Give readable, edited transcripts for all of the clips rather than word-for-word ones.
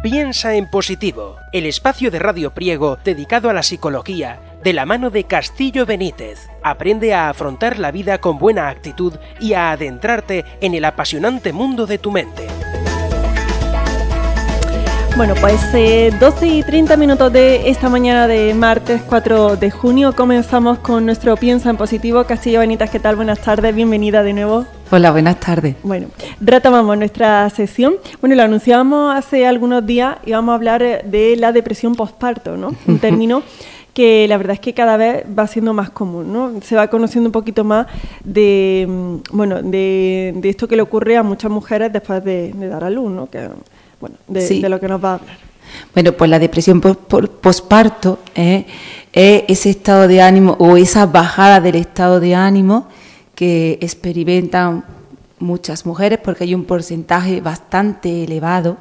Piensa en positivo, el espacio de Radio Priego dedicado a la psicología, de la mano de Castillo Benítez. Aprende a afrontar la vida con buena actitud y a adentrarte en el apasionante mundo de tu mente. Bueno, pues 12 y 30 minutos de esta mañana de martes 4 de junio comenzamos con nuestro Piensa en Positivo. Castillo Benítez, ¿qué tal? Buenas tardes, bienvenida de nuevo. Hola, buenas tardes. Bueno, retomamos nuestra sesión. Bueno, lo anunciábamos hace algunos días y vamos a hablar de la depresión posparto, ¿no? Un término que la verdad es que cada vez va siendo más común, ¿no? Se va conociendo un poquito más de esto que le ocurre a muchas mujeres después de dar a luz, ¿no? Que, bueno, de lo que nos va a hablar. Bueno, pues la depresión posparto es ese estado de ánimo o esa bajada del estado de ánimo que experimentan muchas mujeres, porque hay un porcentaje bastante elevado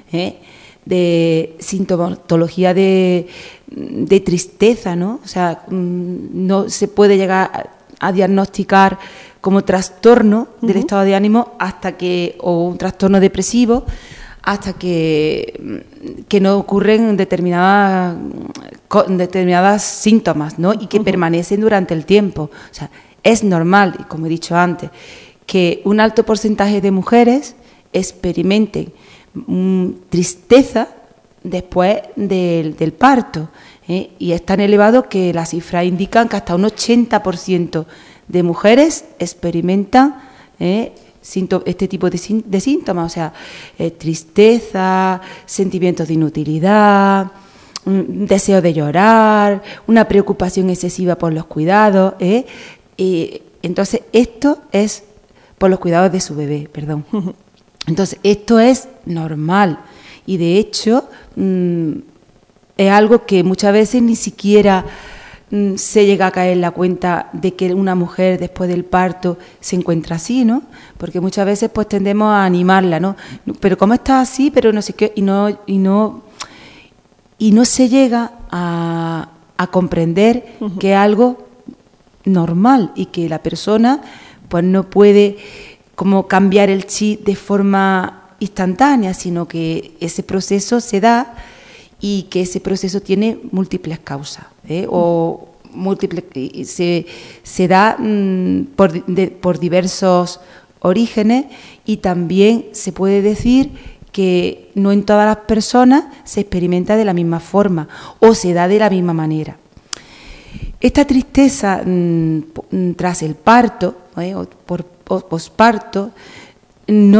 de sintomatología de tristeza, ¿no? O sea, no se puede llegar a diagnosticar como trastorno del estado de ánimo o un trastorno depresivo, hasta que no ocurren determinadas síntomas, ¿no? Y que permanecen durante el tiempo. O sea, es normal, y como he dicho antes, que un alto porcentaje de mujeres experimenten tristeza después del parto, y es tan elevado que las cifras indican que hasta un 80% de mujeres experimentan este tipo de síntomas, o sea, tristeza, sentimientos de inutilidad, deseo de llorar, una preocupación excesiva por los cuidados, entonces esto es por los cuidados de su bebé, perdón. Entonces esto es normal y de hecho es algo que muchas veces ni siquiera se llega a caer en la cuenta de que una mujer después del parto se encuentra así, ¿no? Porque muchas veces pues tendemos a animarla, ¿no? Pero ¿cómo estás así? Pero no sé qué, y no se llega a comprender que es algo normal y que la persona pues no puede como cambiar el chip de forma instantánea, sino que ese proceso se da y que ese proceso tiene múltiples causas, o múltiples, se da por diversos orígenes, y también se puede decir que no en todas las personas se experimenta de la misma forma o se da de la misma manera. Esta tristeza tras el parto o posparto no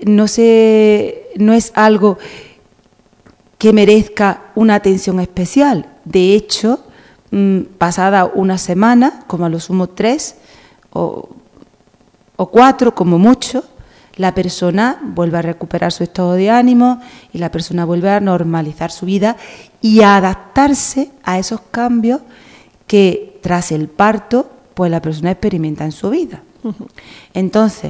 es algo que merezca una atención especial. De hecho, pasada una semana, como a lo sumo 3 o 4 como mucho, la persona vuelve a recuperar su estado de ánimo y la persona vuelve a normalizar su vida y a adaptarse a esos cambios que tras el parto pues la persona experimenta en su vida. Entonces,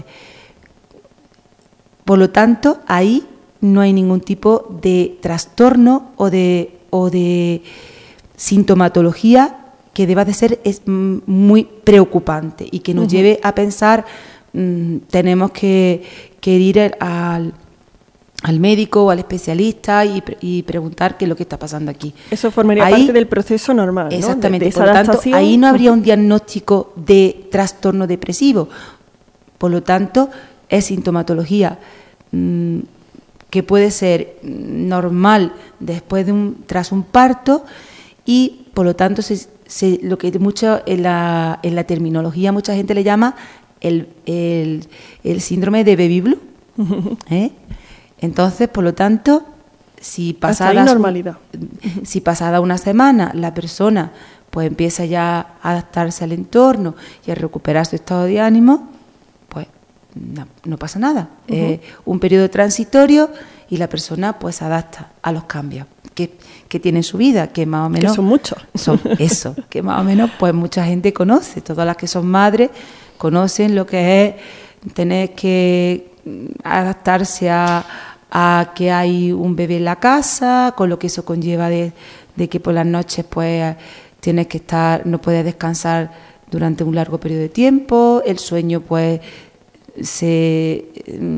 por lo tanto, ahí no hay ningún tipo de trastorno o de sintomatología que deba de ser muy preocupante y que nos lleve a pensar tenemos que ir al médico o al especialista y preguntar qué es lo que está pasando aquí. Eso formaría parte del proceso normal, ¿no? Exactamente. De esa por lo tanto, adaptación. ahí no habría un diagnóstico de trastorno depresivo. Por lo tanto, es sintomatología que puede ser normal tras un parto, y por lo tanto lo que mucho en la terminología mucha gente le llama el síndrome de baby blue. Entonces, por lo tanto, si pasada una semana la persona pues empieza ya a adaptarse al entorno y a recuperar su estado de ánimo, pues no pasa nada. Un periodo transitorio y la persona pues se adapta a los cambios que tiene en su vida, que más o menos... Que son muchos. Son eso, que más o menos pues mucha gente conoce. Todas las que son madres conocen lo que es tener que adaptarse a que hay un bebé en la casa, con lo que eso conlleva de que por las noches pues tienes que no puedes descansar durante un largo periodo de tiempo, el sueño pues se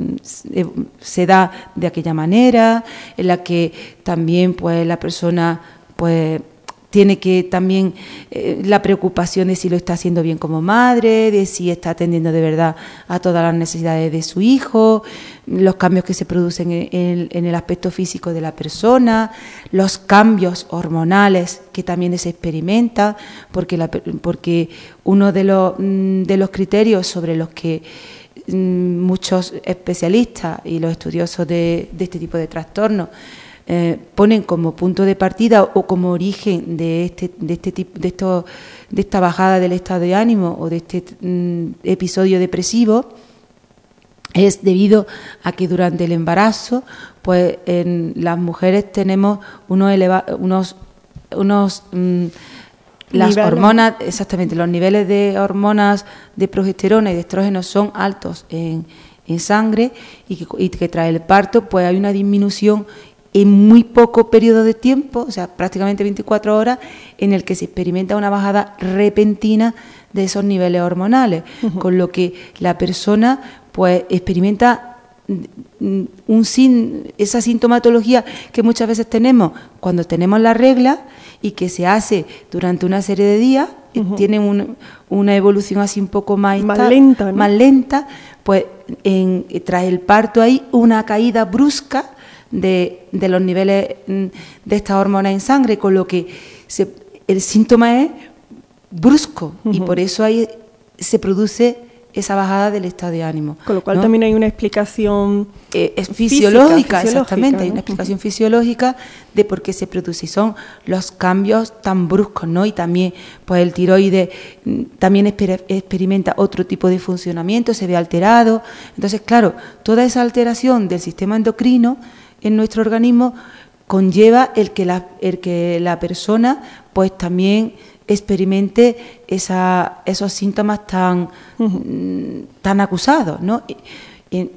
da de aquella manera, en la que también pues la persona pues tiene que también la preocupación de si lo está haciendo bien como madre, de si está atendiendo de verdad a todas las necesidades de su hijo, los cambios que se producen en el aspecto físico de la persona, los cambios hormonales que también se experimentan, porque uno de los criterios sobre los que muchos especialistas y los estudiosos de este tipo de trastornos ponen como punto de partida o como origen de esta bajada del estado de ánimo o de este episodio depresivo, es debido a que durante el embarazo, pues en las mujeres tenemos las hormonas, exactamente, los niveles de hormonas de progesterona y de estrógeno son altos en sangre, y que tras el parto pues hay una disminución en muy poco periodo de tiempo, o sea, prácticamente 24 horas, en el que se experimenta una bajada repentina de esos niveles hormonales, con lo que la persona pues experimenta esa sintomatología que muchas veces tenemos cuando tenemos la regla y que se hace durante una serie de días, tiene una evolución así un poco más lenta, ¿no? Más lenta, pues tras el parto hay una caída brusca de los niveles de estas hormonas en sangre, con lo que el síntoma es brusco, y por eso ahí se produce esa bajada del estado de ánimo. Con lo cual, ¿no? También hay una explicación fisiológica, exactamente, ¿no? hay una explicación fisiológica de por qué se produce, y son los cambios tan bruscos, ¿no? Y también pues el tiroides también experimenta otro tipo de funcionamiento, se ve alterado. Entonces, claro, toda esa alteración del sistema endocrino en nuestro organismo conlleva el que la persona pues también experimente esos síntomas tan acusados, ¿no? Y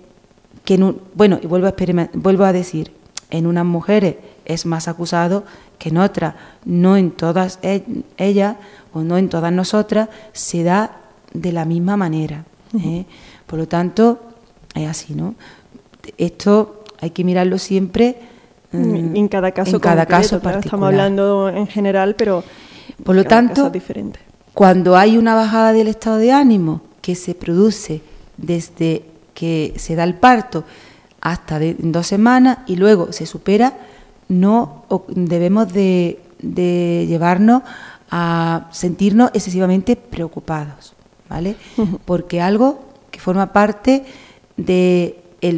vuelvo a decir, en unas mujeres es más acusado que en otras, no en todas ellas o no en todas nosotras se da de la misma manera, ¿eh? Por lo tanto, es así, ¿no? Esto hay que mirarlo siempre en cada caso particular. Estamos hablando en general, pero por lo tanto, es diferente. Cuando hay una bajada del estado de ánimo que se produce desde que se da el parto hasta en 2 semanas y luego se supera, no debemos de llevarnos a sentirnos excesivamente preocupados, ¿vale? Porque algo que forma parte del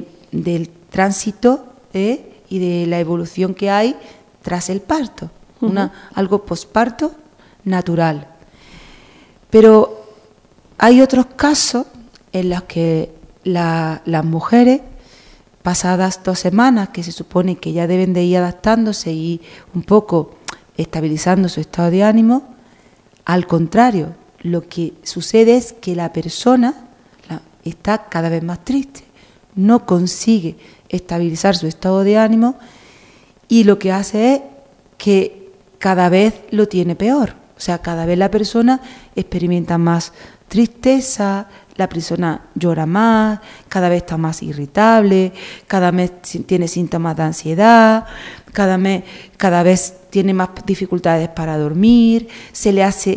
tránsito y de la evolución que hay tras el parto, algo posparto natural. Pero hay otros casos en los que las mujeres, pasadas 2 semanas, que se supone que ya deben de ir adaptándose y un poco estabilizando su estado de ánimo, al contrario, lo que sucede es que la persona está cada vez más triste, no consigue estabilizar su estado de ánimo, y lo que hace es que cada vez lo tiene peor. O sea, cada vez la persona experimenta más tristeza, la persona llora más, cada vez está más irritable, cada vez tiene síntomas de ansiedad, cada vez tiene más dificultades para dormir, se le hace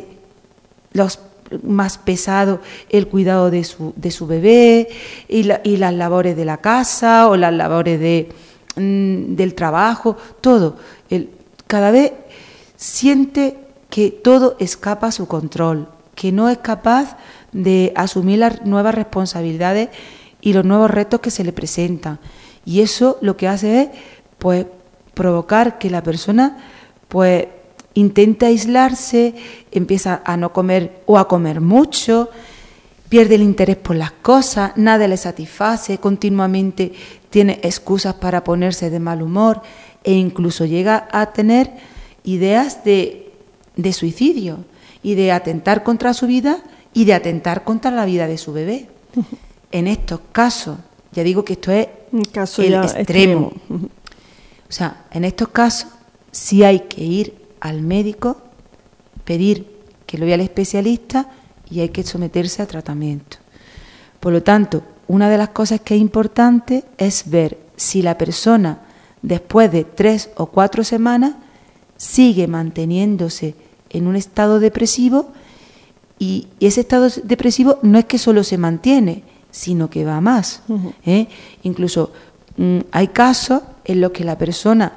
más pesado el cuidado de su bebé y las labores de la casa o las labores del trabajo, todo. Cada vez siente que todo escapa a su control, que no es capaz de asumir las nuevas responsabilidades y los nuevos retos que se le presentan. Y eso lo que hace es pues provocar que la persona pues intenta aislarse, empieza a no comer o a comer mucho, pierde el interés por las cosas, nada le satisface, continuamente tiene excusas para ponerse de mal humor e incluso llega a tener ideas de suicidio y de atentar contra su vida y de atentar contra la vida de su bebé. En estos casos, ya digo que esto es el extremo. O sea, en estos casos sí hay que ir al médico, pedir que lo vea el especialista y hay que someterse a tratamiento. Por lo tanto, una de las cosas que es importante es ver si la persona, después de 3 o 4 semanas, sigue manteniéndose en un estado depresivo, y ese estado depresivo no es que solo se mantiene, sino que va más. Incluso hay casos en los que la persona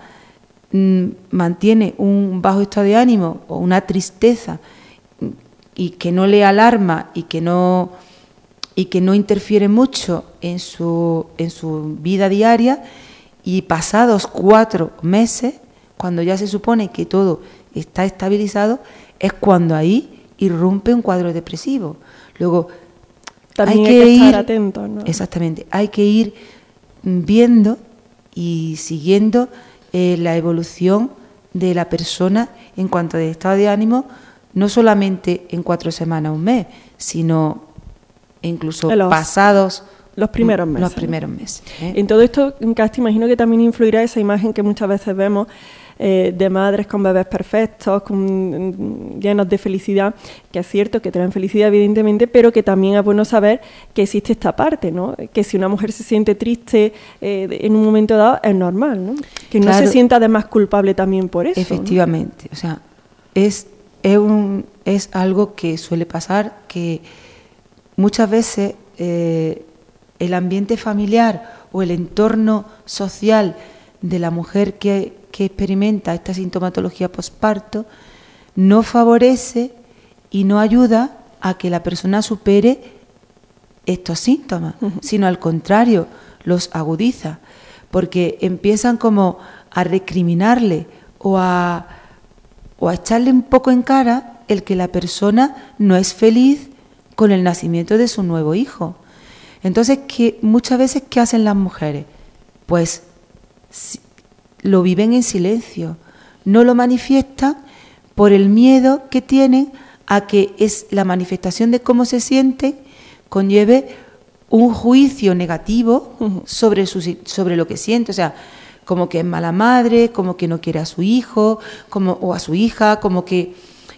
mantiene un bajo estado de ánimo o una tristeza y que no le alarma y que no interfiere mucho en su vida diaria, y pasados 4 meses, cuando ya se supone que todo está estabilizado, es cuando ahí irrumpe un cuadro depresivo. Luego también hay que estar atentos, ¿no? Exactamente, hay que ir viendo y siguiendo la evolución de la persona en cuanto a estado de ánimo, no solamente en 4 semanas, un mes, sino incluso pasados los primeros meses. Los primeros meses. En todo esto, Casti, imagino que también influirá esa imagen que muchas veces vemos de madres con bebés perfectos, llenos de felicidad, que es cierto que traen felicidad evidentemente, pero que también es bueno saber que existe esta parte, ¿no? Que si una mujer se siente triste en un momento dado, es normal, ¿no? Que no se sienta además culpable también por eso. Efectivamente, ¿no? O sea, es algo que suele pasar, que muchas veces el ambiente familiar o el entorno social de la mujer que experimenta esta sintomatología posparto no favorece y no ayuda a que la persona supere estos síntomas, sino al contrario, los agudiza, porque empiezan como a recriminarle o a echarle un poco en cara el que la persona no es feliz con el nacimiento de su nuevo hijo. Entonces, muchas veces, ¿qué hacen las mujeres? Pues lo viven en silencio, no lo manifiestan por el miedo que tienen a que es la manifestación de cómo se sienten conlleve un juicio negativo sobre lo que siente, o sea, como que es mala madre, como que no quiere a su hijo, o a su hija, como que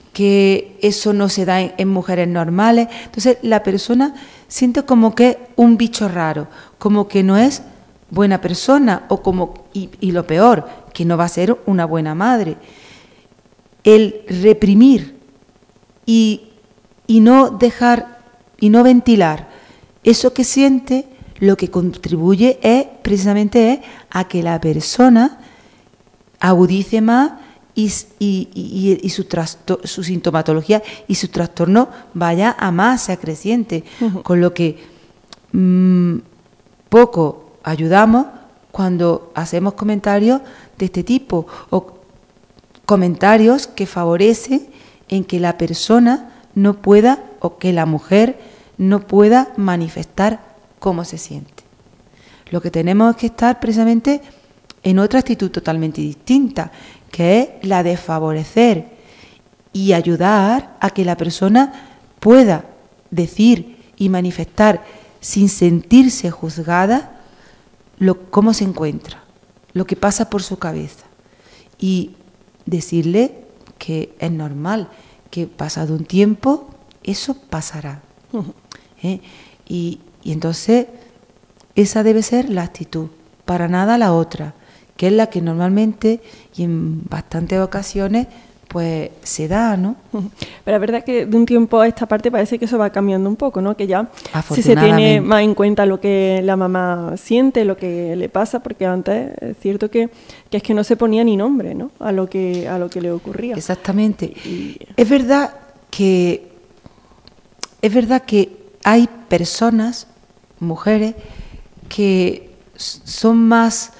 eso no se da en mujeres normales. Entonces la persona siente como que es un bicho raro, como que no es buena persona, y lo peor, que no va a ser una buena madre. El reprimir y no dejar y no ventilar eso que siente, lo que contribuye precisamente a que la persona agudice más y su sintomatología y su trastorno vaya a más, sea creciente, con lo que poco ayudamos cuando hacemos comentarios de este tipo, o comentarios que favorecen en que la persona no pueda, o que la mujer no pueda manifestar cómo se siente. Lo que tenemos es que estar precisamente en otra actitud totalmente distinta, que es la de favorecer y ayudar a que la persona pueda decir y manifestar sin sentirse juzgada cómo se encuentra, lo que pasa por su cabeza, y decirle que es normal, que pasado un tiempo eso pasará. Y entonces esa debe ser la actitud, para nada la otra, que es la que normalmente y en bastantes ocasiones pues se da, ¿no? Pero es verdad que de un tiempo a esta parte parece que eso va cambiando un poco, ¿no? Que ya si se tiene más en cuenta lo que la mamá siente, lo que le pasa, porque antes es cierto que es que no se ponía ni nombre, ¿no? a lo que le ocurría. Exactamente. Es verdad que hay personas, mujeres, que son más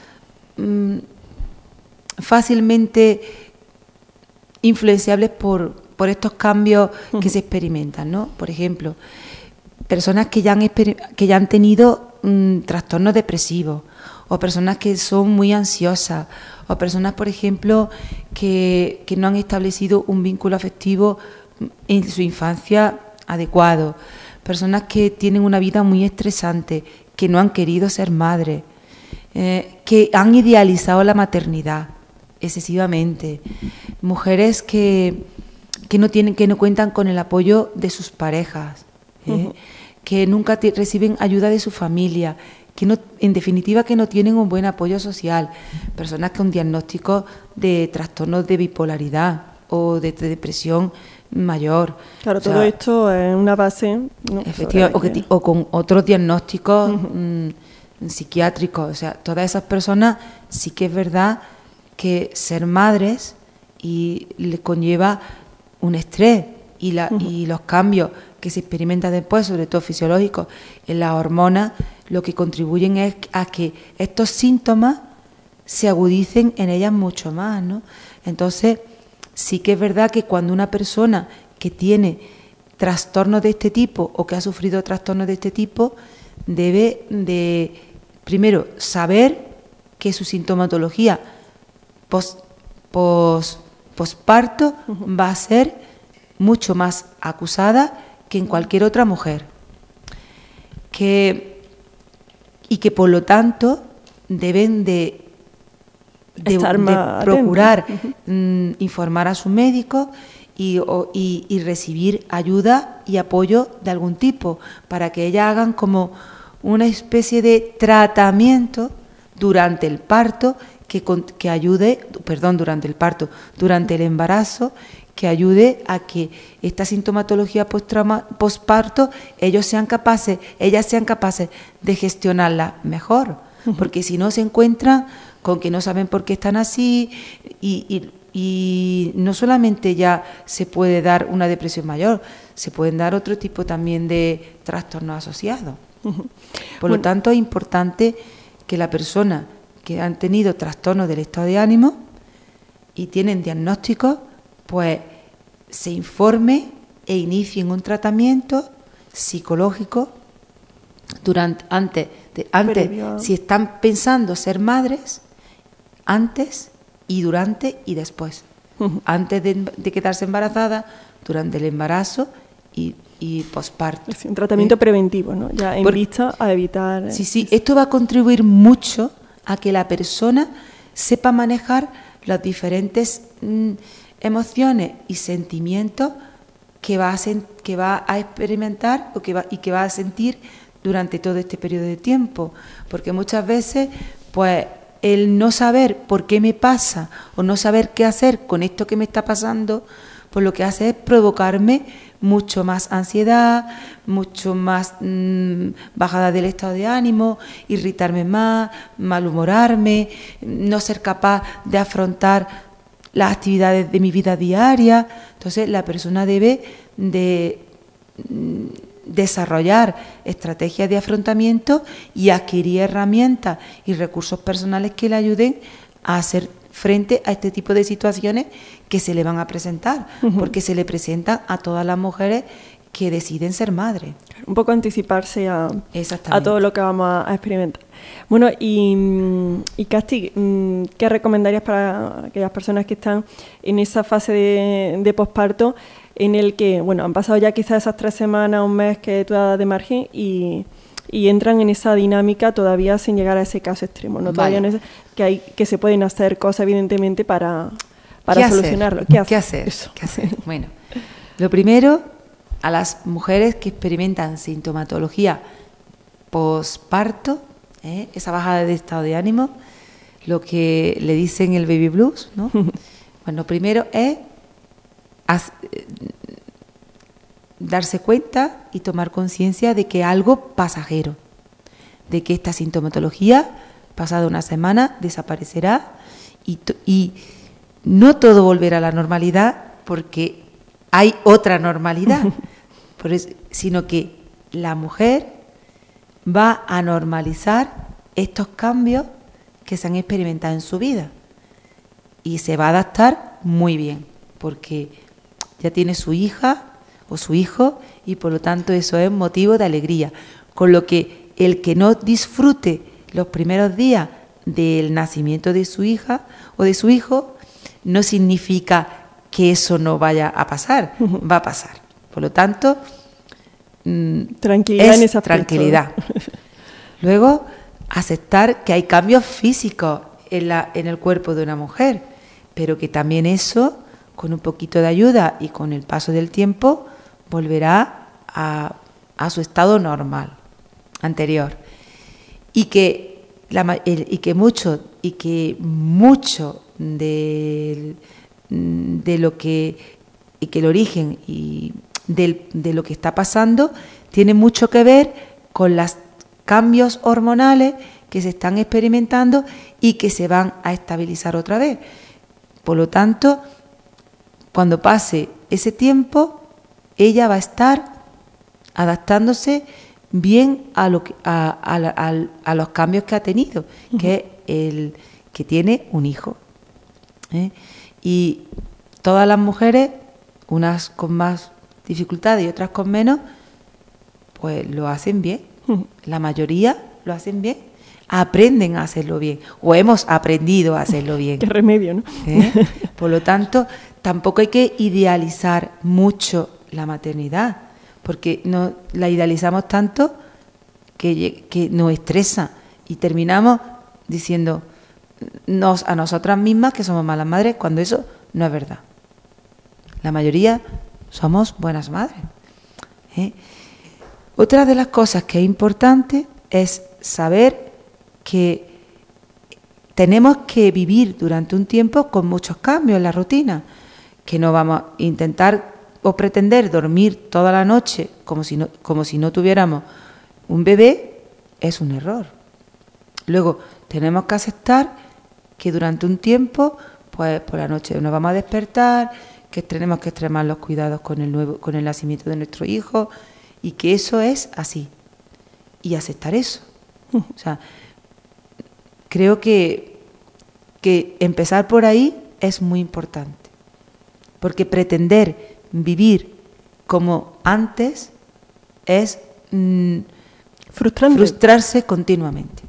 fácilmente influenciables por estos cambios que se experimentan, ¿no? Por ejemplo, personas que ya han tenido trastornos depresivos, o personas que son muy ansiosas, o personas, por ejemplo, que no han establecido un vínculo afectivo en su infancia adecuado, personas que tienen una vida muy estresante, que no han querido ser madres, que han idealizado la maternidad excesivamente, mujeres que no cuentan con el apoyo de sus parejas, que nunca reciben ayuda de su familia, que no, en definitiva, que no tienen un buen apoyo social, personas con diagnósticos de trastornos de bipolaridad o de depresión mayor. Claro, o sea, todo esto es una base, ¿no? Efectivamente, o con otros diagnósticos psiquiátricos. O sea, todas esas personas sí que es verdad que ser madres y les conlleva un estrés y los cambios que se experimentan después, sobre todo fisiológicos, en las hormonas, lo que contribuyen es a que estos síntomas se agudicen en ellas mucho más, ¿no? Entonces, sí que es verdad que cuando una persona que tiene trastornos de este tipo o que ha sufrido trastornos de este tipo debe de, primero, saber que su sintomatología posparto va a ser mucho más acusada que en cualquier otra mujer. Y que por lo tanto deben de procurar informar a su médico y recibir ayuda y apoyo de algún tipo para que ellas hagan como una especie de tratamiento durante el parto que ayude, durante el embarazo, que ayude a que esta sintomatología posparto ellas sean capaces de gestionarla mejor, porque si no se encuentran con que no saben por qué están así y no solamente ya se puede dar una depresión mayor, se pueden dar otro tipo también de trastornos asociados. Por lo tanto, es importante que la persona que han tenido trastornos del estado de ánimo y tienen diagnósticos, pues se informe e inicien un tratamiento psicológico antes, si están pensando ser madres, antes y durante y después. Antes de quedarse embarazada, durante el embarazo y posparto. Es un tratamiento preventivo, ¿no? Ya en vista a evitar... Sí, esto va a contribuir mucho a que la persona sepa manejar las diferentes emociones y sentimientos que va a experimentar y que va a sentir durante todo este periodo de tiempo, porque muchas veces, pues, el no saber por qué me pasa o no saber qué hacer con esto que me está pasando, pues lo que hace es provocarme mucho más ansiedad, mucho más bajada del estado de ánimo, irritarme más, malhumorarme, no ser capaz de afrontar las actividades de mi vida diaria. Entonces, la persona debe de desarrollar estrategias de afrontamiento y adquirir herramientas y recursos personales que le ayuden a hacer frente a este tipo de situaciones que se le van a presentar, porque se le presentan a todas las mujeres que deciden ser madres. Un poco anticiparse a todo lo que vamos a experimentar. Bueno, y Casti, ¿qué recomendarías para aquellas personas que están en esa fase de posparto en el que, bueno, han pasado ya quizás esas 3 semanas, un mes que tú das de margen y entran en esa dinámica todavía sin llegar a ese caso extremo, ¿no? Todavía no es, que se pueden hacer cosas, evidentemente, para solucionarlo. ¿Qué hacer? Bueno, lo primero, a las mujeres que experimentan sintomatología posparto, esa bajada de estado de ánimo, lo que le dicen el baby blues, ¿no? Bueno, primero es darse cuenta y tomar conciencia de que algo pasajero, de que esta sintomatología, pasada una semana, desaparecerá y no todo volverá a la normalidad porque hay otra normalidad, sino que la mujer va a normalizar estos cambios que se han experimentado en su vida y se va a adaptar muy bien porque ya tiene su hija o su hijo y por lo tanto eso es motivo de alegría, con lo que el que no disfrute los primeros días del nacimiento de su hija o de su hijo no significa que eso no vaya a pasar, va a pasar. Por lo tanto, tranquilidad en esa tranquilidad. Luego, aceptar que hay cambios físicos en el cuerpo de una mujer, pero que también eso, con un poquito de ayuda y con el paso del tiempo, volverá a a su estado normal, anterior. Y que mucho de lo que el origen y de lo que está pasando tiene mucho que ver con los cambios hormonales que se están experimentando y que se van a estabilizar otra vez. Por lo tanto, cuando pase ese tiempo, ella va a estar adaptándose bien a los cambios que ha tenido, que es el que tiene un hijo. Y todas las mujeres, unas con más dificultades y otras con menos, pues lo hacen bien. La mayoría lo hacen bien, aprenden a hacerlo bien, o hemos aprendido a hacerlo bien. Qué remedio, ¿no? Por lo tanto, tampoco hay que idealizar mucho la maternidad, porque la idealizamos tanto que nos estresa y terminamos diciendo a nosotras mismas que somos malas madres, cuando eso no es verdad. La mayoría somos buenas madres. Otra de las cosas que es importante es saber que tenemos que vivir durante un tiempo con muchos cambios en la rutina, que no vamos a intentar o pretender dormir toda la noche como si no tuviéramos un bebé, es un error. Luego tenemos que aceptar que durante un tiempo, pues por la noche nos vamos a despertar, que tenemos que extremar los cuidados con el nacimiento de nuestro hijo, y que eso es así. Y aceptar eso. O sea, creo que empezar por ahí es muy importante. Porque pretender vivir como antes es frustrarse continuamente.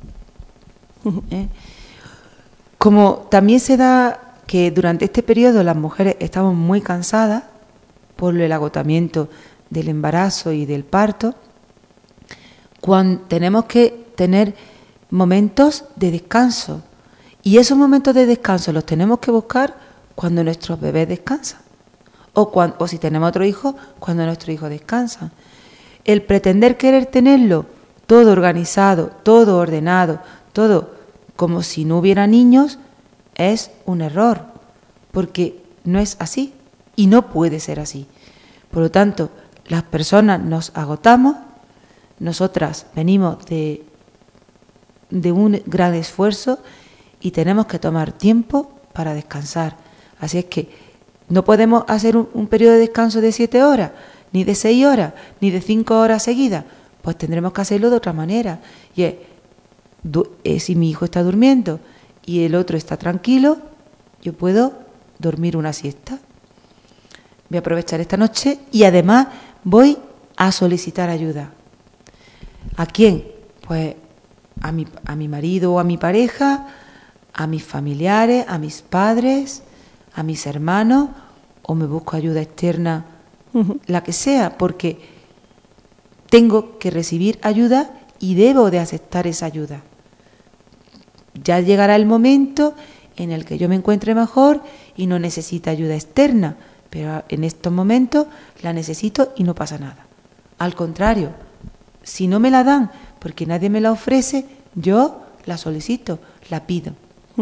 Como también se da que durante este periodo las mujeres estamos muy cansadas por el agotamiento del embarazo y del parto, cuando tenemos que tener momentos de descanso, y esos momentos de descanso los tenemos que buscar cuando nuestros bebés descansan, o si tenemos otro hijo, cuando nuestro hijo descansa. El pretender querer tenerlo todo organizado, todo ordenado, todo como si no hubiera niños, es un error, porque no es así y no puede ser así. Por lo tanto, las personas nos agotamos, nosotras venimos de un gran esfuerzo y tenemos que tomar tiempo para descansar. Así es que no podemos hacer un periodo de descanso de 7 horas, ni de 6 horas, ni de 5 horas seguidas. Pues tendremos que hacerlo de otra manera. Y si mi hijo está durmiendo y el otro está tranquilo, yo puedo dormir una siesta. Voy a aprovechar esta noche y además voy a solicitar ayuda. ¿A quién? Pues a mi marido o a mi pareja, a mis familiares, a mis padres, a mis hermanos, o me busco ayuda externa, la que sea, porque tengo que recibir ayuda y debo de aceptar esa ayuda. Ya llegará el momento en el que yo me encuentre mejor y no necesite ayuda externa, pero en estos momentos la necesito y no pasa nada. Al contrario, si no me la dan porque nadie me la ofrece, yo la solicito, la pido.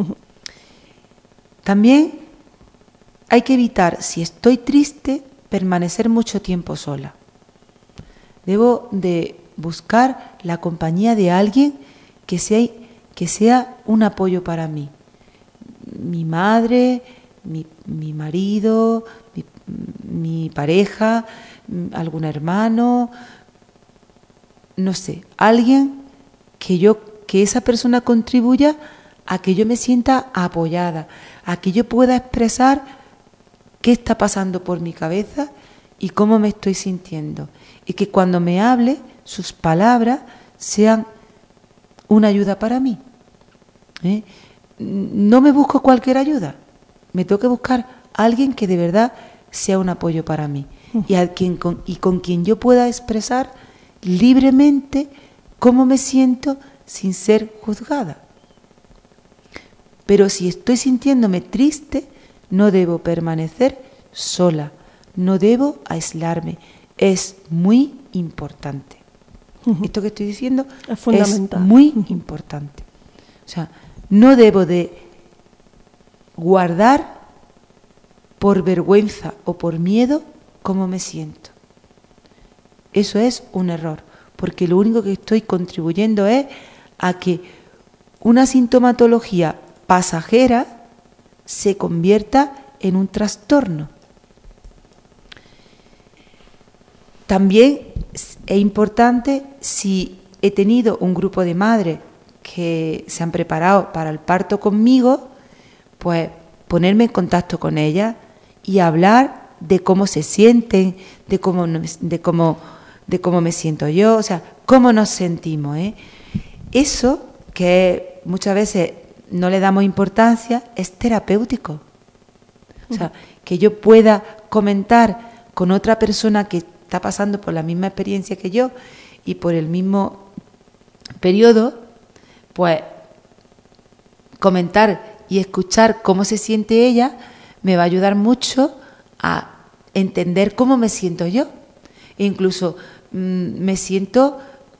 También hay que evitar, si estoy triste, permanecer mucho tiempo sola. Debo de buscar la compañía de alguien que sea un apoyo para mí. Mi madre, mi marido, mi pareja, algún hermano, no sé, alguien que esa persona contribuya a que yo me sienta apoyada, a que yo pueda expresar qué está pasando por mi cabeza y cómo me estoy sintiendo. Y que cuando me hable, sus palabras sean una ayuda para mí. No me busco cualquier ayuda, me tengo que buscar a alguien que de verdad sea un apoyo para mí y con quien yo pueda expresar libremente cómo me siento sin ser juzgada. Pero si estoy sintiéndome triste, no debo permanecer sola, no debo aislarme. Es muy importante. Esto que estoy diciendo es fundamental. Es muy importante. O sea, no debo de guardar por vergüenza o por miedo cómo me siento. Eso es un error, porque lo único que estoy contribuyendo es a que una sintomatología pasajera se convierta en un trastorno. También es importante, si he tenido un grupo de madres que se han preparado para el parto conmigo, pues ponerme en contacto con ellas y hablar de cómo se sienten, de cómo me siento yo, o sea, cómo nos sentimos, ¿eh? Eso, que muchas veces no le damos importancia, es terapéutico. O sea, que yo pueda comentar con otra persona que está pasando por la misma experiencia que yo y por el mismo periodo, pues comentar y escuchar cómo se siente ella me va a ayudar mucho a entender cómo me siento yo. E incluso me siento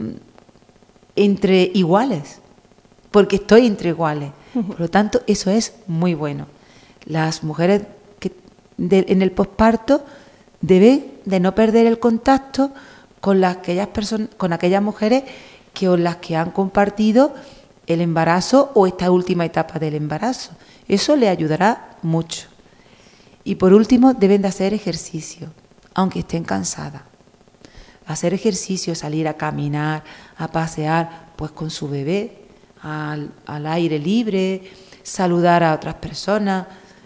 entre iguales, porque estoy entre iguales. Por lo tanto, eso es muy bueno. Las mujeres en el posparto deben de no perder el contacto con aquellas mujeres con las que han compartido el embarazo o esta última etapa del embarazo. Eso le ayudará mucho. Y por último, deben de hacer ejercicio, aunque estén cansadas. Hacer ejercicio, salir a caminar, a pasear, pues con su bebé, al aire libre, saludar a otras personas,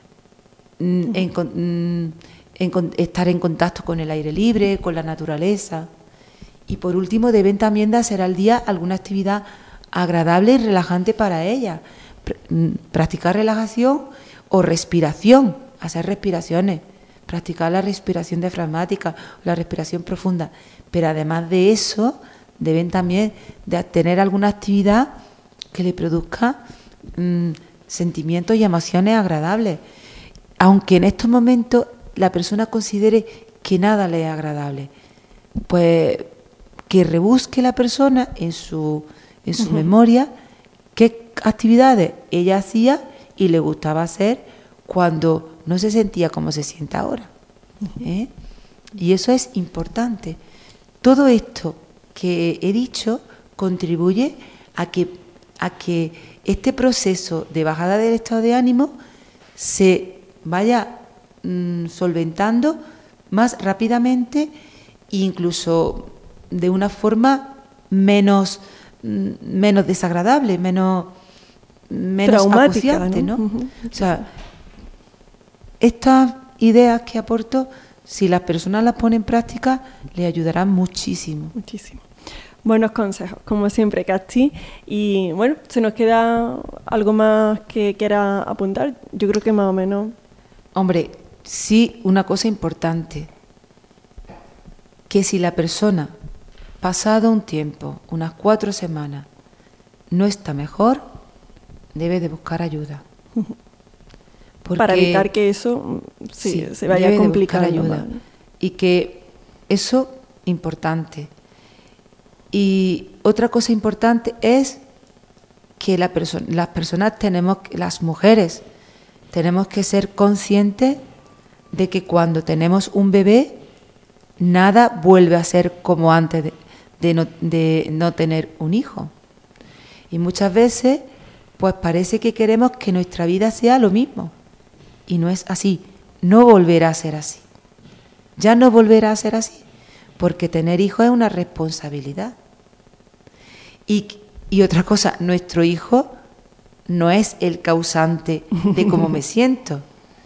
estar en contacto con el aire libre, con la naturaleza. Y por último, deben también de hacer al día alguna actividad agradable y relajante para ellas. Practicar relajación o respiración, hacer respiraciones, practicar la respiración diafragmática, la respiración profunda. Pero además de eso, deben también de tener alguna actividad que le produzca sentimientos y emociones agradables. Aunque en estos momentos la persona considere que nada le es agradable, pues que rebusque la persona en su memoria qué actividades ella hacía y le gustaba hacer cuando no se sentía como se siente ahora. Y eso es importante. Todo esto que he dicho contribuye a que este proceso de bajada del estado de ánimo se vaya solventando más rápidamente e incluso de una forma menos desagradable, menos acuciante, ¿no? O sea, estas ideas que aporto, si las personas las ponen en práctica, les ayudarán muchísimo. Muchísimo. Buenos consejos, como siempre, Casti. Y bueno, ¿se nos queda algo más que quiera apuntar? Yo creo que más o menos. Hombre, sí, una cosa importante, que si la persona, pasado un tiempo, unas 4 semanas, no está mejor, debe de buscar ayuda. Para evitar que eso se vaya complicando. Ayuda. Y que eso, importante. Y otra cosa importante es que las personas las mujeres, tenemos que ser conscientes de que cuando tenemos un bebé, nada vuelve a ser como antes de no tener un hijo. Y muchas veces, pues parece que queremos que nuestra vida sea lo mismo. Y no es así. No volverá a ser así. Ya no volverá a ser así. Porque tener hijos es una responsabilidad. Y otra cosa, nuestro hijo no es el causante de cómo me siento.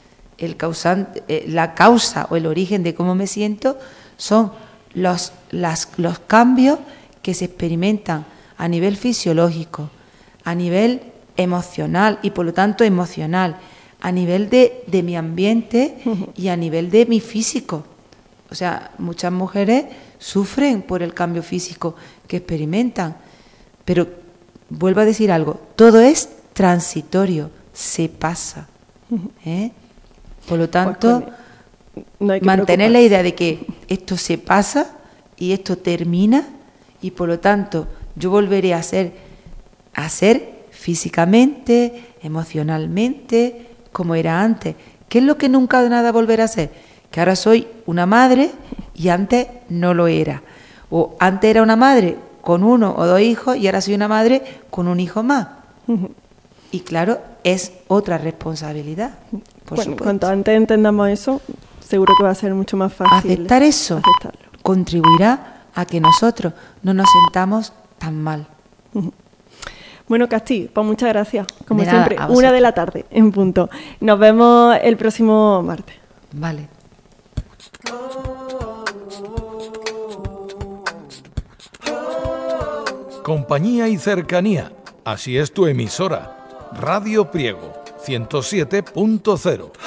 La causa o el origen de cómo me siento son los cambios que se experimentan a nivel fisiológico, a nivel emocional y por lo tanto emocional, a nivel de mi ambiente y a nivel de mi físico. O sea, muchas mujeres sufren por el cambio físico que experimentan, pero vuelvo a decir algo, todo es transitorio, se pasa. Por lo tanto, no hay que mantener la idea de que esto se pasa y esto termina y por lo tanto yo volveré a ser físicamente, emocionalmente, como era antes. ¿Qué es lo que nunca nada volverá a ser? Que ahora soy una madre y antes no lo era. O antes era una madre con 1 o 2 hijos y ahora soy una madre con un hijo más. Y claro, es otra responsabilidad. Por supuesto. Cuanto antes entendamos eso, seguro que va a ser mucho más fácil. Aceptar eso contribuirá a que nosotros no nos sentamos tan mal. Bueno, Casti, pues muchas gracias. Como De nada, siempre, 1 de la tarde en punto. Nos vemos el próximo martes. Vale. Compañía y cercanía. Así es tu emisora. Radio Priego 107.0.